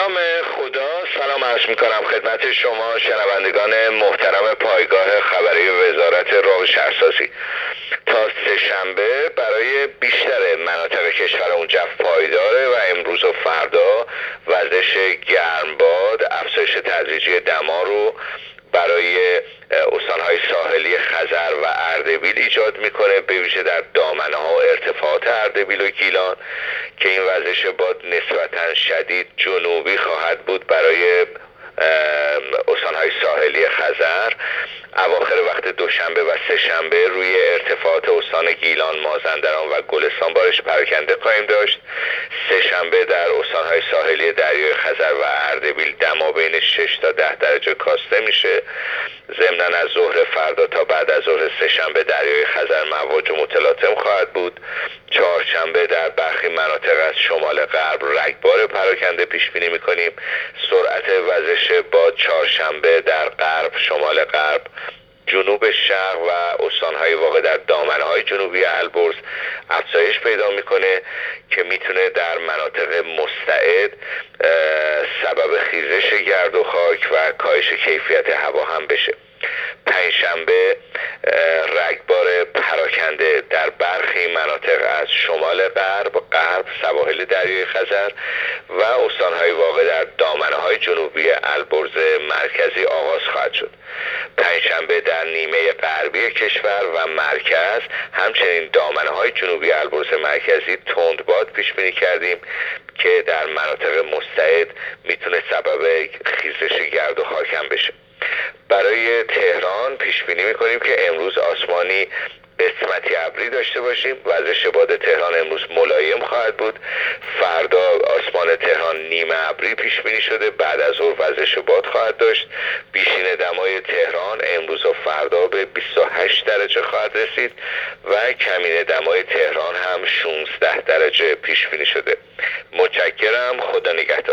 نام خدا، سلام عرض میکنم خدمت شما شنوندگان محترم پایگاه خبری وزارت راه شهرسازی. تا سه‌شنبه برای بیشتر مناطق کشورمون جو پایداره و امروز و فردا وزش گرمباد افزایش تدریجی دما رو برای استانهای ساحلی خزر و اردبیل ایجاد میکنه، به ویژه در دامنه‌ها و ارتفاعات اردبیل و گیلان که این وزش باد نسبتاً شدید جنوبی خواهد بود. برای استانهای ساحلی خزر اواخر وقت دوشنبه و سه‌شنبه روی ارتفاعات استان گیلان، مازندران و گلستان بارش پراکنده خواهیم داشت. سه‌شنبه در استانهای ساحلی دریای خزر و اردبیل دما بین 6 تا 10 درجه کاسته میشه. ضمناً از ظهر فردا تا بعد از ظهر سه‌شنبه دریای خزر مواج متلاطم خواهد بود. چهارشنبه در برخی مناطق از شمال غرب رگبار پراکنده پیش بینی میکنیم. سرعت وزش باد چهارشنبه در غرب، شمال غرب، جنوب شرق و استانهای واقع در دامنه‌های جنوبی البرز افزایش پیدا میکنه که میتونه در مناطق مستعد سبب خیزش گرد و خاک و کاهش کیفیت هوا هم بشه. پنجشنبه رگبار پراکنده در برخی مناطق از شمال غرب، سواحل دریای خزر و استانهای واقع در دامنه‌های جنوبی البرز مرکزی آغاز خواهد شد. پنجشنبه در نیمه غربی کشور و مرکز، همچنین دامنه‌های جنوبی البرز مرکزی تندباد پیش بینی کردیم که در مناطق مستعد میتونه سبب خیزش گرد و خاک هم بشه. برای تهران پیش بینی میکنیم که امروز آسمانی قسمتی ابری داشته باشیم. وزش باد تهران امروز ملایم خواهد بود. فردا آسمان تهران نیمه ابری پیش بینی شده، بعد از ظهر وزش باد خواهد داشت. بیشین دمای تهران امروز و فردا به 28 درجه خواهد رسید و کمین دمای تهران هم 16 درجه پیش بینی شده. متشکرم. خدا نگهدار.